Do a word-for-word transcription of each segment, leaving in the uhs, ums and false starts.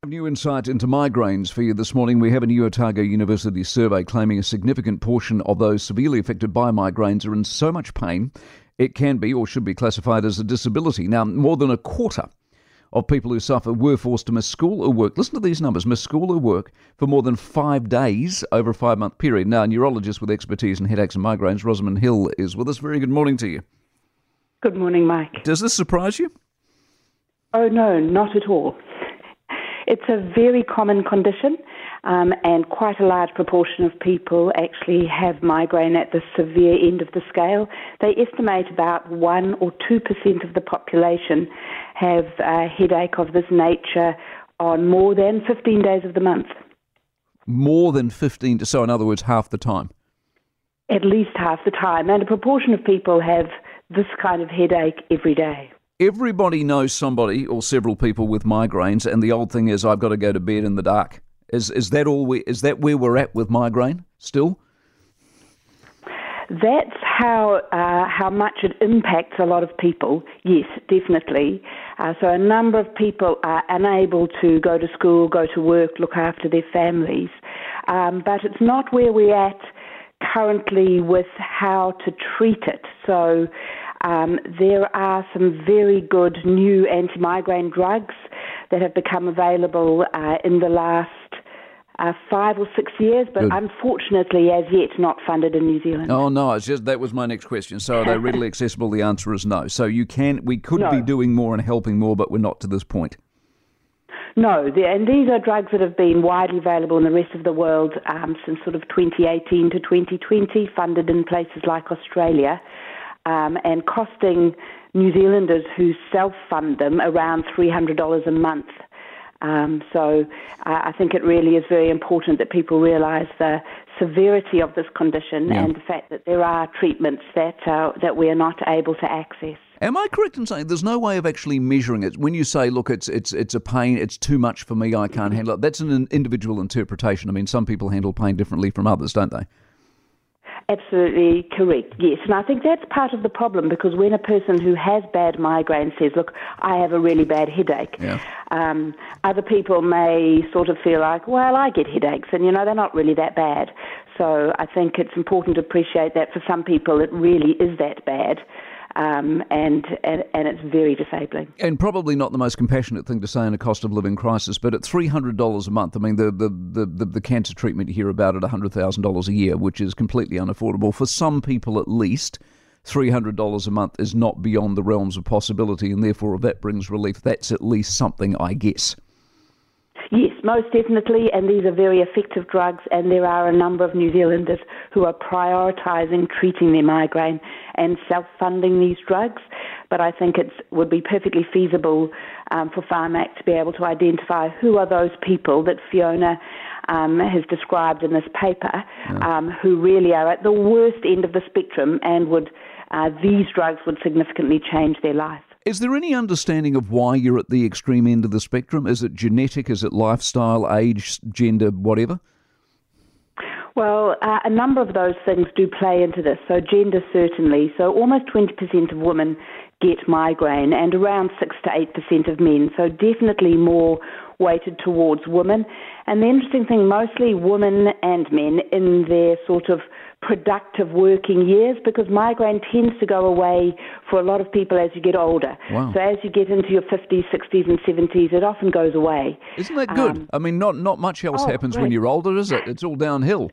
New insight into migraines for you this morning. We have a new Otago University survey claiming a significant portion of those severely affected by migraines are in so much pain it can be or should be classified as a disability. Now, more than a quarter of people who suffer were forced to miss school or work. Listen to these numbers: miss school or work for more than five days over a five-month period. Now, a neurologist with expertise in headaches and migraines, Rosamund Hill, is with us. Very good morning to you. Good morning, Mike. Does this surprise you? Oh, no, not at all. It's a very common condition, um, and quite a large proportion of people actually have migraine at the severe end of the scale. They estimate about one or two percent of the population have a headache of this nature on more than fifteen days of the month. More than fifteen, so in other words, half the time? At least half the time, and a proportion of people have this kind of headache every day. Everybody knows somebody or several people with migraines, and the old thing is, I've got to go to bed in the dark. Is is that all? We, is that where we're at with migraine still? That's how uh, how much it impacts a lot of people. Yes, definitely. Uh, so a number of people are unable to go to school, go to work, look after their families. Um, but it's not where we're at currently with how to treat it. So Um, there are some very good new anti-migraine drugs that have become available uh, in the last uh, five or six years, but good. Unfortunately, as yet, not funded in New Zealand. Oh no, it's just that was my next question. So, are they readily accessible? The answer is no. So, you can, we could no. be doing more and helping more, but we're not to this point. No, and these are drugs that have been widely available in the rest of the world um, since sort of twenty eighteen to twenty twenty, funded in places like Australia. Um, and costing New Zealanders who self-fund them around three hundred dollars a month. Um, so uh, I think it really is very important that people realise the severity of this condition yeah. and the fact that there are treatments that uh, that we are not able to access. Am I correct in saying there's no way of actually measuring it? When you say, look, it's it's it's a pain, it's too much for me, I can't handle it, that's an individual interpretation. I mean, some people handle pain differently from others, don't they? Absolutely correct, yes. And I think that's part of the problem, because when a person who has bad migraine says, look, I have a really bad headache, yeah. um, other people may sort of feel like, well, I get headaches, and, you know, they're not really that bad. So I think it's important to appreciate that for some people it really is that bad. Um, and, and and it's very disabling. And probably not the most compassionate thing to say in a cost of living crisis, but at three hundred dollars a month, I mean, the the, the, the, the cancer treatment you hear about at one hundred thousand dollars a year, which is completely unaffordable. For some people at least, three hundred dollars a month is not beyond the realms of possibility, and therefore if that brings relief, that's at least something, I guess. Yes, most definitely, and these are very effective drugs, and there are a number of New Zealanders who are prioritising treating their migraine and self-funding these drugs. But I think it would be perfectly feasible um, for Pharmac to be able to identify who are those people that Fiona um, has described in this paper, yeah. um, who really are at the worst end of the spectrum, and would uh, these drugs would significantly change their life. Is there any understanding of why you're at the extreme end of the spectrum? Is it genetic? Is it lifestyle, age, gender, whatever? Well, uh, a number of those things do play into this. So gender, certainly. So almost twenty percent of women get migraine, and around six to eight percent of men. So definitely more weighted towards women. And the interesting thing, mostly women and men in their sort of productive working years, because migraine tends to go away for a lot of people as you get older. Wow. So as you get into your fifties, sixties and seventies, it often goes away. Isn't that good? Um, I mean, not, not much else oh, happens great. when you're older, is it? It's all downhill.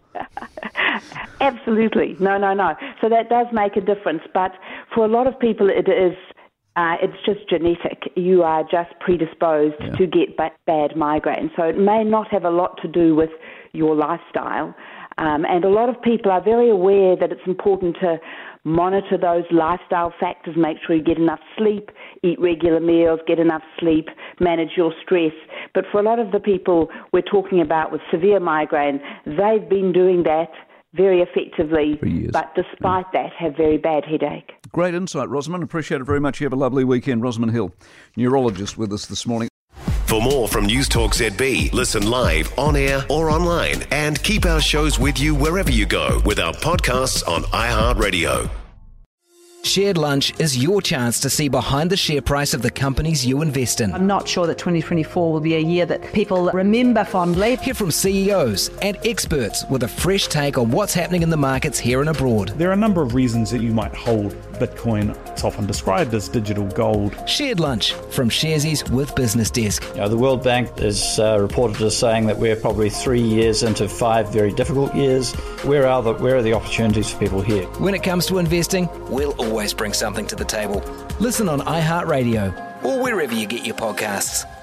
Absolutely. No, no, no. So that does make a difference. But for a lot of people, it is uh, it's just genetic. You are just predisposed yeah. to get ba- bad migraine. So it may not have a lot to do with your lifestyle. Um, and a lot of people are very aware that it's important to monitor those lifestyle factors, make sure you get enough sleep, eat regular meals, get enough sleep, manage your stress. But for a lot of the people we're talking about with severe migraine, they've been doing that very effectively, but despite yeah. that, have very bad headache. Great insight, Rosamund. Appreciate it very much. You have a lovely weekend. Rosamund Hill, neurologist, with us this morning. For more from News Talk Z B, listen live, on air or online, and keep our shows with you wherever you go with our podcasts on iHeartRadio. Shared Lunch is your chance to see behind the share price of the companies you invest in. I'm not sure that twenty twenty-four will be a year that people remember fondly. Hear from C E Os and experts with a fresh take on what's happening in the markets here and abroad. There are a number of reasons that you might hold Bitcoin. It's often described as digital gold. Shared Lunch from Sharesies with Business Desk. You know, the World Bank is uh, reported as saying that we're probably three years into five very difficult years. Where are the where are the opportunities for people here? When it comes to investing, we'll always bring something to the table. Listen on iHeartRadio or wherever you get your podcasts.